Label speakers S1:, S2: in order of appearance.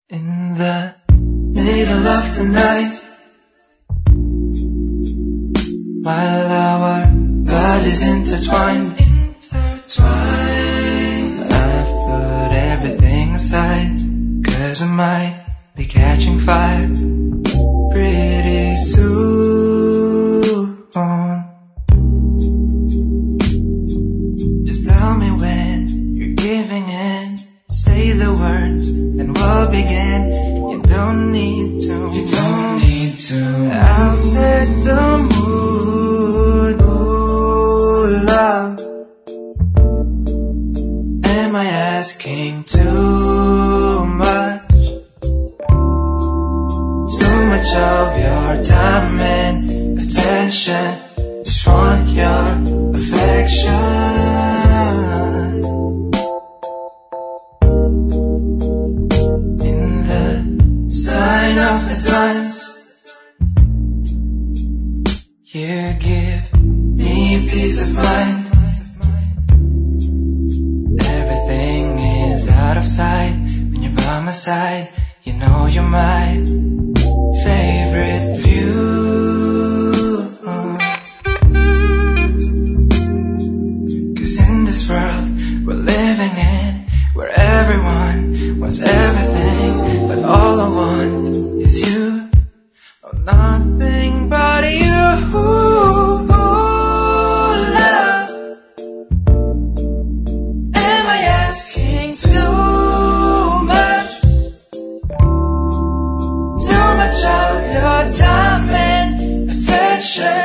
S1: In the middle of the night, while our bodies intertwined, I've put everything aside, 'cause we might be catching fire pretty soon. Just tell me when you're giving in, say the words, then we'll begin. You don't need to, I'll set the mood. Oh, love, am I asking too much? Too much of your time and attention, just want your affection. Sign of the times, you give me peace of mind. Everything is out of sight when you're by my side. You know you're my favorite view. Cause in this world we're living in, where everyone wants everything, but all I want is you. Oh, nothing but you, love. Am I asking too much? Too much of your time and attention.